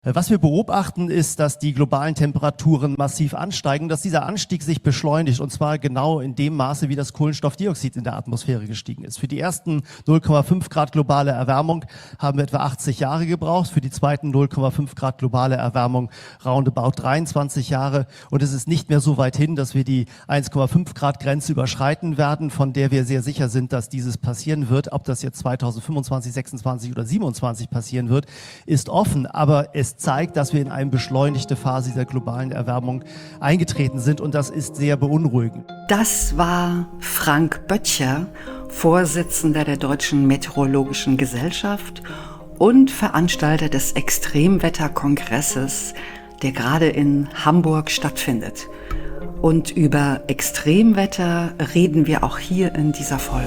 Was wir beobachten, ist, dass die globalen Temperaturen massiv ansteigen, dass dieser Anstieg sich beschleunigt, und zwar genau in dem Maße, wie das Kohlenstoffdioxid in der Atmosphäre gestiegen ist. Für die ersten 0,5 Grad globale Erwärmung haben wir etwa 80 Jahre gebraucht, für die zweiten 0,5 Grad globale Erwärmung roundabout 23 Jahre. Und es ist nicht mehr so weit hin, dass wir die 1,5 Grad Grenze überschreiten werden, von der wir sehr sicher sind, dass dieses passieren wird. Ob das jetzt 2025, 26 oder 27 passieren wird, ist offen, aber es zeigt, dass wir in eine beschleunigte Phase dieser globalen Erwärmung eingetreten sind, und das ist sehr beunruhigend. Das war Frank Böttcher, Vorsitzender der Deutschen Meteorologischen Gesellschaft und Veranstalter des Extremwetterkongresses, der gerade in Hamburg stattfindet. Und über Extremwetter reden wir auch hier in dieser Folge.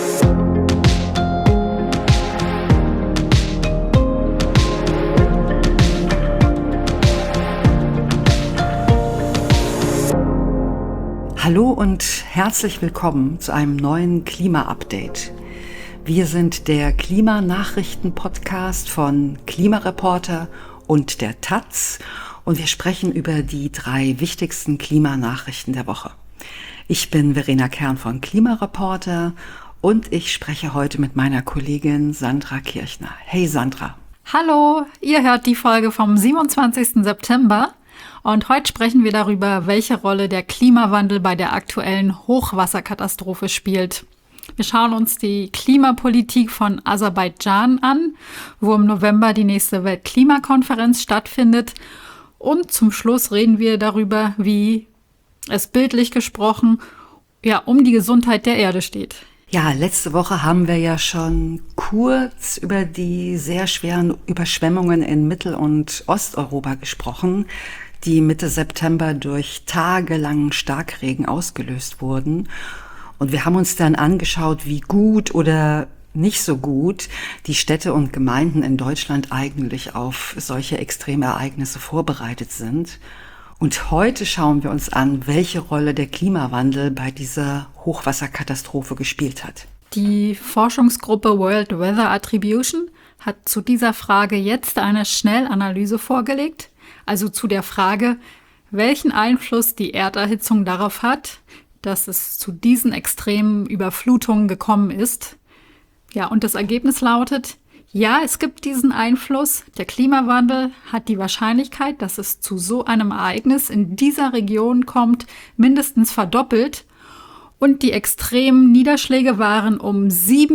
Hallo und herzlich willkommen zu einem neuen Klima-Update. Wir sind der Klimanachrichten-Podcast von Klimareporter und der Taz und wir sprechen über die 3 wichtigsten Klimanachrichten der Woche. Ich bin Verena Kern von Klimareporter und ich spreche heute mit meiner Kollegin Sandra Kirchner. Hey Sandra. Hallo, ihr hört die Folge vom 27. September. Und heute sprechen wir darüber, welche Rolle der Klimawandel bei der aktuellen Hochwasserkatastrophe spielt. Wir schauen uns die Klimapolitik von Aserbaidschan an, wo im November die nächste Weltklimakonferenz stattfindet. Und zum Schluss reden wir darüber, wie es bildlich gesprochen um die Gesundheit der Erde steht. Ja, letzte Woche haben wir ja schon kurz über die sehr schweren Überschwemmungen in Mittel- und Osteuropa gesprochen, die Mitte September durch tagelangen Starkregen ausgelöst wurden. Und wir haben uns dann angeschaut, wie gut oder nicht so gut die Städte und Gemeinden in Deutschland eigentlich auf solche Extremereignisse vorbereitet sind. Und heute schauen wir uns an, welche Rolle der Klimawandel bei dieser Hochwasserkatastrophe gespielt hat. Die Forschungsgruppe World Weather Attribution hat zu dieser Frage jetzt eine Schnellanalyse vorgelegt, also zu der Frage, welchen Einfluss die Erderhitzung darauf hat, dass es zu diesen extremen Überflutungen gekommen ist. Ja, und das Ergebnis lautet: Ja, es gibt diesen Einfluss. Der Klimawandel hat die Wahrscheinlichkeit, dass es zu so einem Ereignis in dieser Region kommt, mindestens verdoppelt. Und die extremen Niederschläge waren um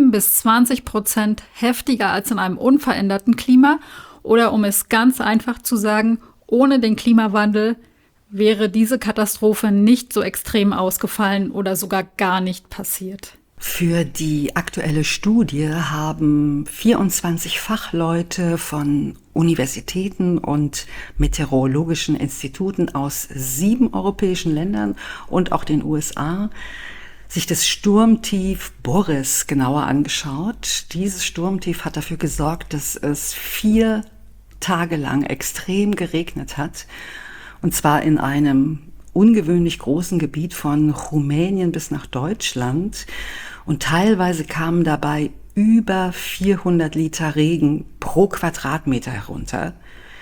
7-20% heftiger als in einem unveränderten Klima. Oder um es ganz einfach zu sagen, ohne den Klimawandel wäre diese Katastrophe nicht so extrem ausgefallen oder sogar gar nicht passiert. Für die aktuelle Studie haben 24 Fachleute von Universitäten und meteorologischen Instituten aus 7 europäischen Ländern und auch den USA sich das Sturmtief Boris genauer angeschaut. Dieses Sturmtief hat dafür gesorgt, dass es 4 Tage lang extrem geregnet hat, und zwar in einem ungewöhnlich großen Gebiet von Rumänien bis nach Deutschland, und teilweise kamen dabei über 400 Liter Regen pro Quadratmeter herunter.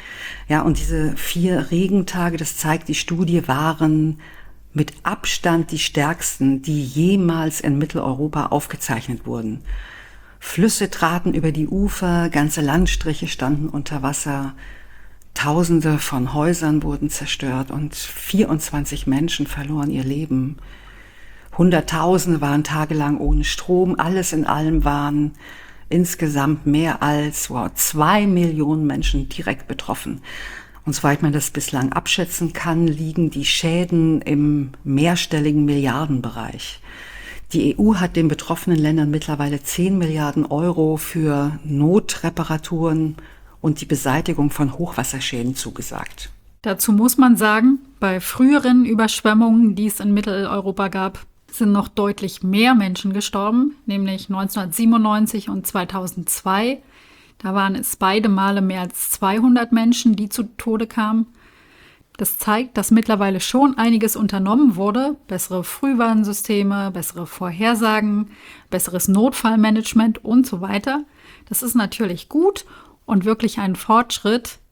Ja, und diese 4 Regentage, das zeigt die Studie, waren mit Abstand die stärksten, die jemals in Mitteleuropa aufgezeichnet wurden. Flüsse traten über die Ufer, ganze Landstriche standen unter Wasser, Tausende von Häusern wurden zerstört und 24 Menschen verloren ihr Leben. Hunderttausende waren tagelang ohne Strom. Alles in allem waren insgesamt mehr als 2 Millionen Menschen direkt betroffen. Und soweit man das bislang abschätzen kann, liegen die Schäden im mehrstelligen Milliardenbereich. Die EU hat den betroffenen Ländern mittlerweile 10 Milliarden Euro für Notreparaturen und die Beseitigung von Hochwasserschäden zugesagt. Dazu muss man sagen, bei früheren Überschwemmungen, die es in Mitteleuropa gab, sind noch deutlich mehr Menschen gestorben, nämlich 1997 und 2002. Da waren es beide Male mehr als 200 Menschen, die zu Tode kamen. Das zeigt, dass mittlerweile schon einiges unternommen wurde. Bessere Frühwarnsysteme, bessere Vorhersagen, besseres Notfallmanagement und so weiter. Das ist natürlich gut und wirklich ein Fortschritt.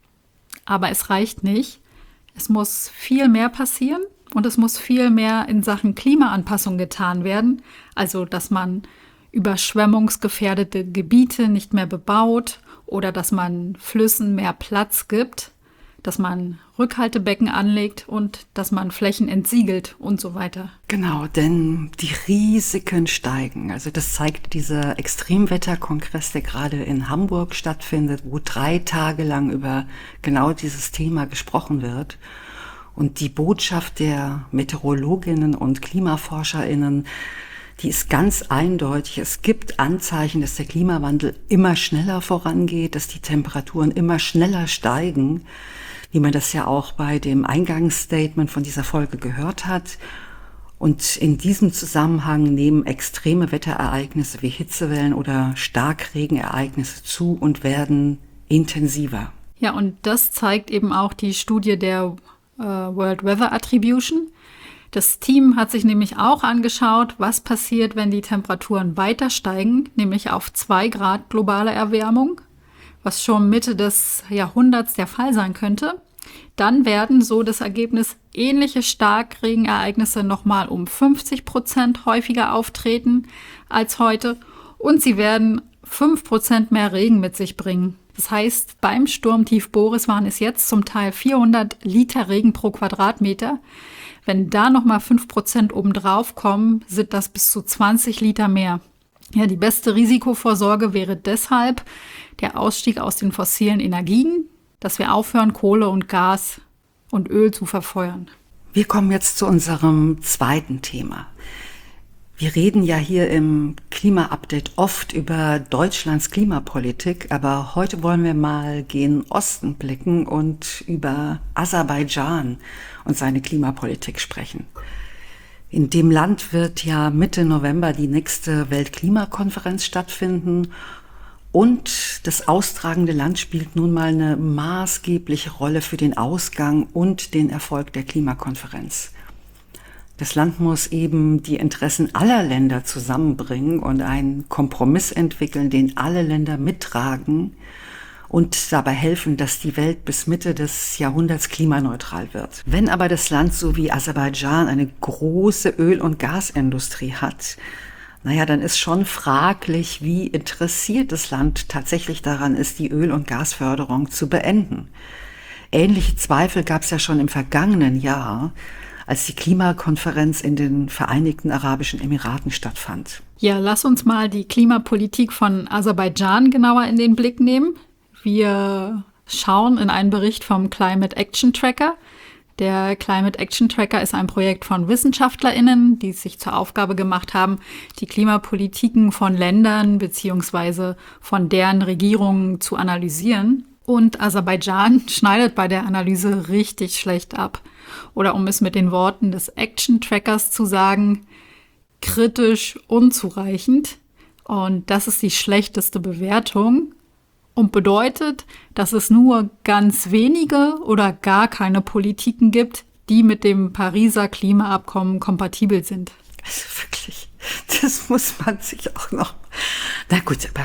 Aber es reicht nicht. Es muss viel mehr passieren und es muss viel mehr in Sachen Klimaanpassung getan werden. Also, dass man überschwemmungsgefährdete Gebiete nicht mehr bebaut oder dass man Flüssen mehr Platz gibt, dass man Rückhaltebecken anlegt und dass man Flächen entsiegelt und so weiter. Genau, denn die Risiken steigen. Also das zeigt dieser Extremwetterkongress, der gerade in Hamburg stattfindet, wo 3 Tage lang über genau dieses Thema gesprochen wird. Und die Botschaft der Meteorologinnen und KlimaforscherInnen, die ist ganz eindeutig. Es gibt Anzeichen, dass der Klimawandel immer schneller vorangeht, dass die Temperaturen immer schneller steigen, wie man das ja auch bei dem Eingangsstatement von dieser Folge gehört hat. Und in diesem Zusammenhang nehmen extreme Wetterereignisse wie Hitzewellen oder Starkregenereignisse zu und werden intensiver. Ja, und das zeigt eben auch die Studie der World Weather Attribution. Das Team hat sich nämlich auch angeschaut, was passiert, wenn die Temperaturen weiter steigen, nämlich auf 2 Grad globale Erwärmung, was schon Mitte des Jahrhunderts der Fall sein könnte. Dann werden, so das Ergebnis, ähnliche Starkregenereignisse nochmal um 50% häufiger auftreten als heute und sie werden 5% mehr Regen mit sich bringen. Das heißt, beim Sturmtief Boris waren es jetzt zum Teil 400 Liter Regen pro Quadratmeter. Wenn da nochmal 5% obendrauf kommen, sind das bis zu 20 Liter mehr. Ja, die beste Risikovorsorge wäre deshalb der Ausstieg aus den fossilen Energien, dass wir aufhören, Kohle und Gas und Öl zu verfeuern. Wir kommen jetzt zu unserem zweiten Thema. Wir reden ja hier im Klima-Update oft über Deutschlands Klimapolitik, aber heute wollen wir mal gen Osten blicken und über Aserbaidschan und seine Klimapolitik sprechen. In dem Land wird ja Mitte November die nächste Weltklimakonferenz stattfinden und das austragende Land spielt nun mal eine maßgebliche Rolle für den Ausgang und den Erfolg der Klimakonferenz. Das Land muss eben die Interessen aller Länder zusammenbringen und einen Kompromiss entwickeln, den alle Länder mittragen und dabei helfen, dass die Welt bis Mitte des Jahrhunderts klimaneutral wird. Wenn aber das Land so wie Aserbaidschan eine große Öl- und Gasindustrie hat, dann ist schon fraglich, wie interessiert das Land tatsächlich daran ist, die Öl- und Gasförderung zu beenden. Ähnliche Zweifel gab es ja schon im vergangenen Jahr, als die Klimakonferenz in den Vereinigten Arabischen Emiraten stattfand. Ja, lass uns mal die Klimapolitik von Aserbaidschan genauer in den Blick nehmen. Wir schauen in einen Bericht vom Climate Action Tracker. Der Climate Action Tracker ist ein Projekt von WissenschaftlerInnen, die es sich zur Aufgabe gemacht haben, die Klimapolitiken von Ländern bzw. von deren Regierungen zu analysieren. Und Aserbaidschan schneidet bei der Analyse richtig schlecht ab. Oder um es mit den Worten des Action Trackers zu sagen, kritisch unzureichend. Und das ist die schlechteste Bewertung und bedeutet, dass es nur ganz wenige oder gar keine Politiken gibt, die mit dem Pariser Klimaabkommen kompatibel sind. Also wirklich, das muss man sich auch noch... Na gut, aber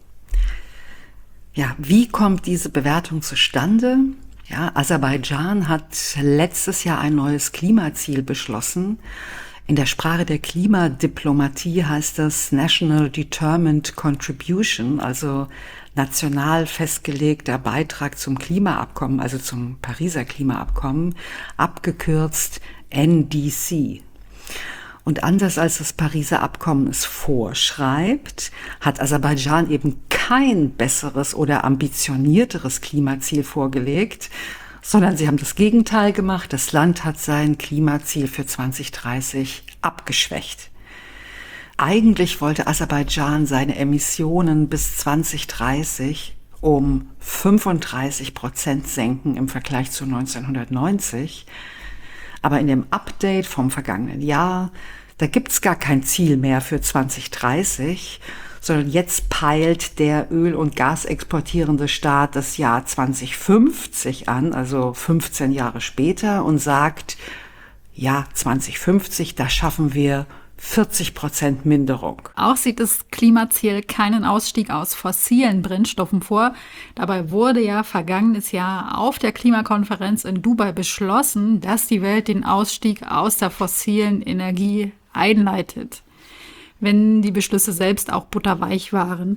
ja, wie kommt diese Bewertung zustande? Ja, Aserbaidschan hat letztes Jahr ein neues Klimaziel beschlossen. In der Sprache der Klimadiplomatie heißt das National Determined Contribution, also national festgelegter Beitrag zum Klimaabkommen, also zum Pariser Klimaabkommen, abgekürzt NDC. Und anders als das Pariser Abkommen es vorschreibt, hat Aserbaidschan eben kein besseres oder ambitionierteres Klimaziel vorgelegt, sondern sie haben das Gegenteil gemacht. Das Land hat sein Klimaziel für 2030 abgeschwächt. Eigentlich wollte Aserbaidschan seine Emissionen bis 2030 um 35% senken im Vergleich zu 1990. Aber in dem Update vom vergangenen Jahr, da gibt's gar kein Ziel mehr für 2030, sondern jetzt peilt der Öl- und Gasexportierende Staat das Jahr 2050 an, also 15 Jahre später, und sagt, ja, 2050, da schaffen wir 40% Minderung. Auch sieht das Klimaziel keinen Ausstieg aus fossilen Brennstoffen vor. Dabei wurde ja vergangenes Jahr auf der Klimakonferenz in Dubai beschlossen, dass die Welt den Ausstieg aus der fossilen Energie einleitet, wenn die Beschlüsse selbst auch butterweich waren.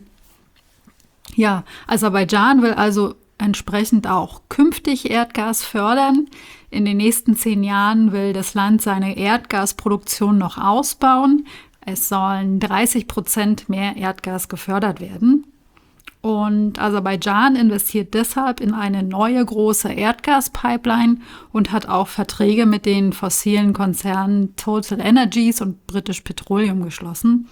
Ja, Aserbaidschan will also entsprechend auch künftig Erdgas fördern. In den nächsten 10 Jahren will das Land seine Erdgasproduktion noch ausbauen. Es sollen 30% mehr Erdgas gefördert werden. Und Aserbaidschan investiert deshalb in eine neue große Erdgaspipeline und hat auch Verträge mit den fossilen Konzernen Total Energies und British Petroleum geschlossen.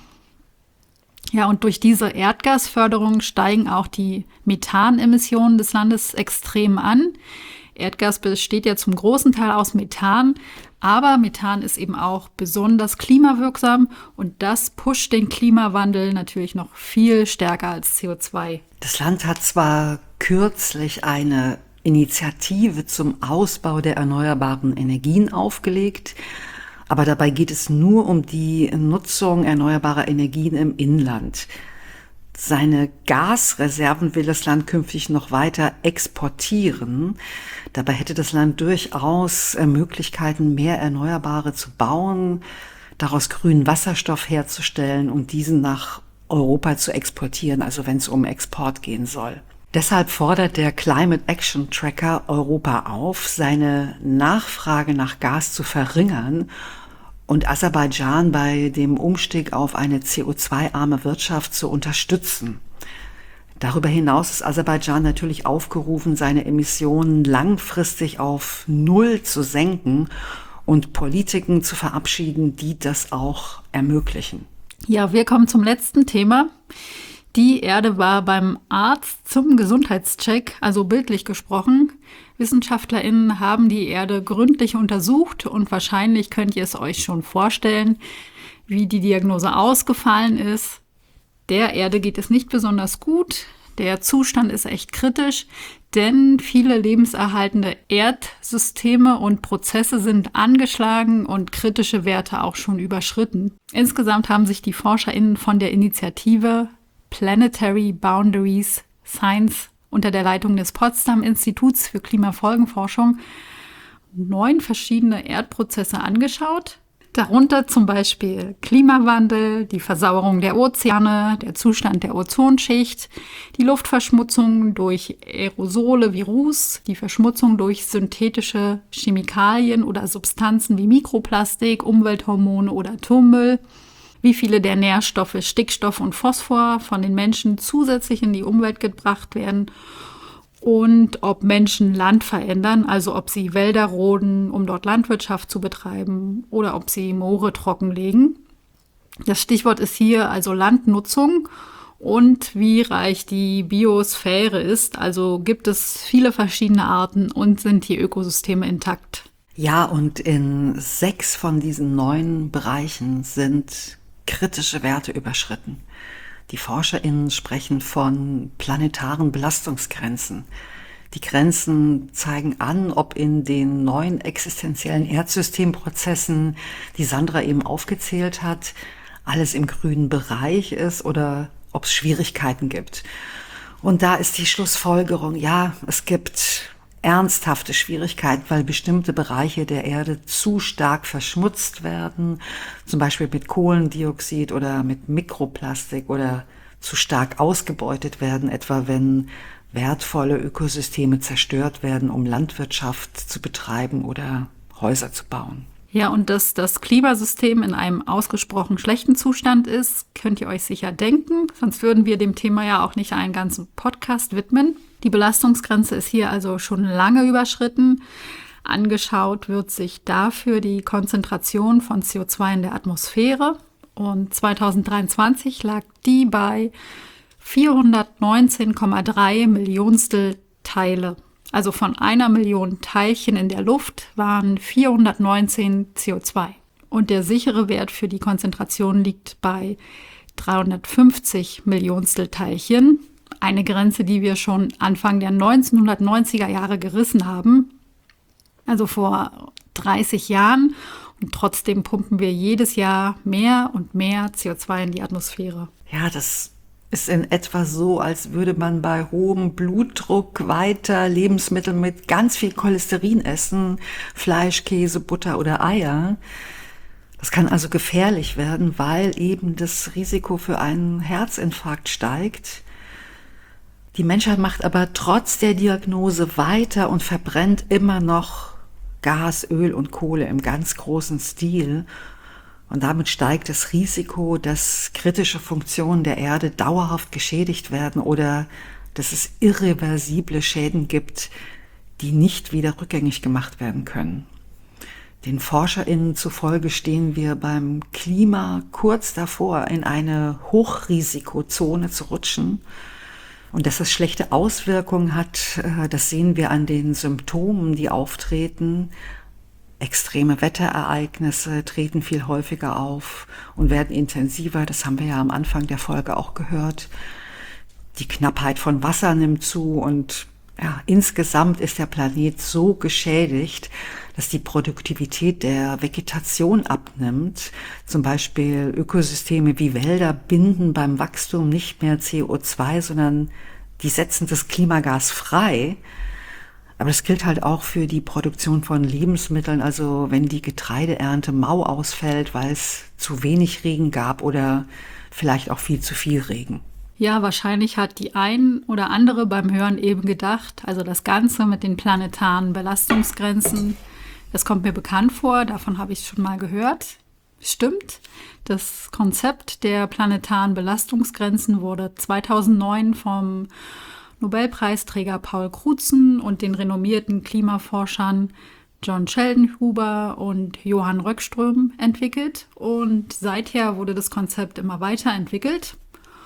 Ja, und durch diese Erdgasförderung steigen auch die Methanemissionen des Landes extrem an. Erdgas besteht ja zum großen Teil aus Methan, aber Methan ist eben auch besonders klimawirksam und das pusht den Klimawandel natürlich noch viel stärker als CO2. Das Land hat zwar kürzlich eine Initiative zum Ausbau der erneuerbaren Energien aufgelegt, aber dabei geht es nur um die Nutzung erneuerbarer Energien im Inland. Seine Gasreserven will das Land künftig noch weiter exportieren. Dabei hätte das Land durchaus Möglichkeiten, mehr Erneuerbare zu bauen, daraus grünen Wasserstoff herzustellen und diesen nach Europa zu exportieren, also wenn es um Export gehen soll. Deshalb fordert der Climate Action Tracker Europa auf, seine Nachfrage nach Gas zu verringern und Aserbaidschan bei dem Umstieg auf eine CO2-arme Wirtschaft zu unterstützen. Darüber hinaus ist Aserbaidschan natürlich aufgerufen, seine Emissionen langfristig auf 0 zu senken und Politiken zu verabschieden, die das auch ermöglichen. Ja, wir kommen zum letzten Thema. Die Erde war beim Arzt zum Gesundheitscheck, also bildlich gesprochen. WissenschaftlerInnen haben die Erde gründlich untersucht und wahrscheinlich könnt ihr es euch schon vorstellen, wie die Diagnose ausgefallen ist. Der Erde geht es nicht besonders gut. Der Zustand ist echt kritisch, denn viele lebenserhaltende Erdsysteme und Prozesse sind angeschlagen und kritische Werte auch schon überschritten. Insgesamt haben sich die ForscherInnen von der Initiative Planetary Boundaries Science unter der Leitung des Potsdam-Instituts für Klimafolgenforschung 9 verschiedene Erdprozesse angeschaut. Darunter zum Beispiel Klimawandel, die Versauerung der Ozeane, der Zustand der Ozonschicht, die Luftverschmutzung durch Aerosole wie Ruß, die Verschmutzung durch synthetische Chemikalien oder Substanzen wie Mikroplastik, Umwelthormone oder Atommüll, wie viele der Nährstoffe Stickstoff und Phosphor von den Menschen zusätzlich in die Umwelt gebracht werden und ob Menschen Land verändern, also ob sie Wälder roden, um dort Landwirtschaft zu betreiben oder ob sie Moore trockenlegen. Das Stichwort ist hier also Landnutzung und wie reich die Biosphäre ist, also gibt es viele verschiedene Arten und sind die Ökosysteme intakt. Ja, und in 6 von diesen 9 Bereichen sind kritische Werte überschritten. Die ForscherInnen sprechen von planetaren Belastungsgrenzen. Die Grenzen zeigen an, ob in den 9 existenziellen Erdsystemprozessen, die Sandra eben aufgezählt hat, alles im grünen Bereich ist oder ob es Schwierigkeiten gibt. Und da ist die Schlussfolgerung, ja, es gibt ernsthafte Schwierigkeiten, weil bestimmte Bereiche der Erde zu stark verschmutzt werden, zum Beispiel mit Kohlendioxid oder mit Mikroplastik oder zu stark ausgebeutet werden, etwa wenn wertvolle Ökosysteme zerstört werden, um Landwirtschaft zu betreiben oder Häuser zu bauen. Ja, und dass das Klimasystem in einem ausgesprochen schlechten Zustand ist, könnt ihr euch sicher denken. Sonst würden wir dem Thema ja auch nicht einen ganzen Podcast widmen. Die Belastungsgrenze ist hier also schon lange überschritten. Angeschaut wird sich dafür die Konzentration von CO2 in der Atmosphäre. Und 2023 lag die bei 419,3 Millionstel Teile. Also von 1 Million Teilchen in der Luft waren 419 CO2. Und der sichere Wert für die Konzentration liegt bei 350 Millionstel Teilchen. Eine Grenze, die wir schon Anfang der 1990er Jahre gerissen haben. Also vor 30 Jahren. Und trotzdem pumpen wir jedes Jahr mehr und mehr CO2 in die Atmosphäre. Ja, das ist in etwa so, als würde man bei hohem Blutdruck weiter Lebensmittel mit ganz viel Cholesterin essen, Fleisch, Käse, Butter oder Eier. Das kann also gefährlich werden, weil eben das Risiko für einen Herzinfarkt steigt. Die Menschheit macht aber trotz der Diagnose weiter und verbrennt immer noch Gas, Öl und Kohle im ganz großen Stil. Und damit steigt das Risiko, dass kritische Funktionen der Erde dauerhaft geschädigt werden oder dass es irreversible Schäden gibt, die nicht wieder rückgängig gemacht werden können. Den ForscherInnen zufolge stehen wir beim Klima kurz davor, in eine Hochrisikozone zu rutschen. Und dass es schlechte Auswirkungen hat, das sehen wir an den Symptomen, die auftreten. Extreme Wetterereignisse treten viel häufiger auf und werden intensiver. Das haben wir ja am Anfang der Folge auch gehört. Die Knappheit von Wasser nimmt zu und ja, insgesamt ist der Planet so geschädigt, dass die Produktivität der Vegetation abnimmt. Zum Beispiel Ökosysteme wie Wälder binden beim Wachstum nicht mehr CO2, sondern die setzen das Klimagas frei. Aber das gilt halt auch für die Produktion von Lebensmitteln. Also wenn die Getreideernte mau ausfällt, weil es zu wenig Regen gab oder vielleicht auch viel zu viel Regen. Ja, wahrscheinlich hat die ein oder andere beim Hören eben gedacht, also das Ganze mit den planetaren Belastungsgrenzen, das kommt mir bekannt vor, davon habe ich schon mal gehört. Stimmt, das Konzept der planetaren Belastungsgrenzen wurde 2009 vom Nobelpreisträger Paul Crutzen und den renommierten Klimaforschern John Sheldon-Huber und Johann Röckström entwickelt. Und seither wurde das Konzept immer weiterentwickelt.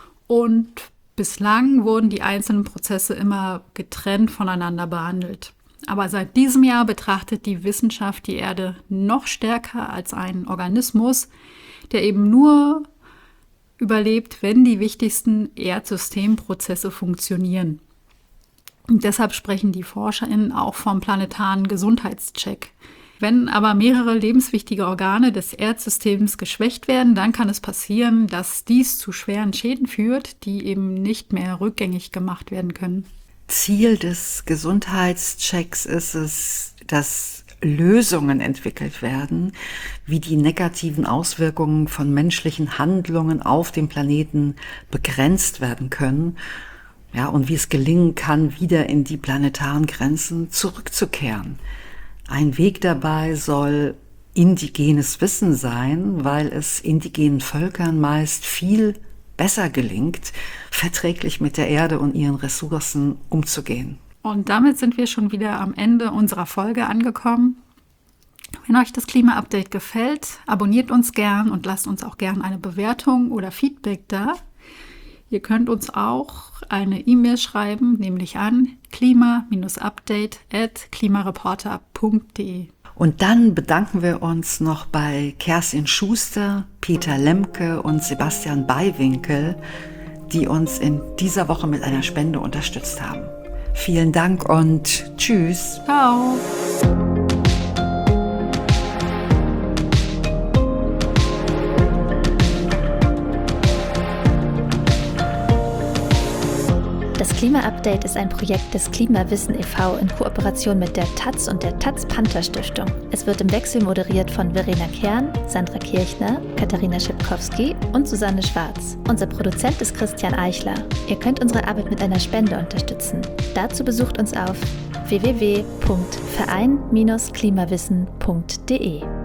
Und bislang wurden die einzelnen Prozesse immer getrennt voneinander behandelt. Aber seit diesem Jahr betrachtet die Wissenschaft die Erde noch stärker als einen Organismus, der eben nur überlebt, wenn die wichtigsten Erdsystemprozesse funktionieren. Und deshalb sprechen die ForscherInnen auch vom planetaren Gesundheitscheck. Wenn aber mehrere lebenswichtige Organe des Erdsystems geschwächt werden, dann kann es passieren, dass dies zu schweren Schäden führt, die eben nicht mehr rückgängig gemacht werden können. Ziel des Gesundheitschecks ist es, dass Lösungen entwickelt werden, wie die negativen Auswirkungen von menschlichen Handlungen auf dem Planeten begrenzt werden können. Ja, und wie es gelingen kann, wieder in die planetaren Grenzen zurückzukehren. Ein Weg dabei soll indigenes Wissen sein, weil es indigenen Völkern meist viel besser gelingt, verträglich mit der Erde und ihren Ressourcen umzugehen. Und damit sind wir schon wieder am Ende unserer Folge angekommen. Wenn euch das Klima-Update gefällt, abonniert uns gern und lasst uns auch gern eine Bewertung oder Feedback da. Ihr könnt uns auch eine E-Mail schreiben, nämlich an klima-update@klimareporter.de. Und dann bedanken wir uns noch bei Kerstin Schuster, Peter Lemke und Sebastian Beiwinkel, die uns in dieser Woche mit einer Spende unterstützt haben. Vielen Dank und tschüss. Ciao. Das Klima-Update ist ein Projekt des Klimawissen e.V. in Kooperation mit der taz und der Taz-Panther-Stiftung. Es wird im Wechsel moderiert von Verena Kern, Sandra Kirchner, Katharina Schipkowski und Susanne Schwarz. Unser Produzent ist Christian Eichler. Ihr könnt unsere Arbeit mit einer Spende unterstützen. Dazu besucht uns auf www.verein-klimawissen.de.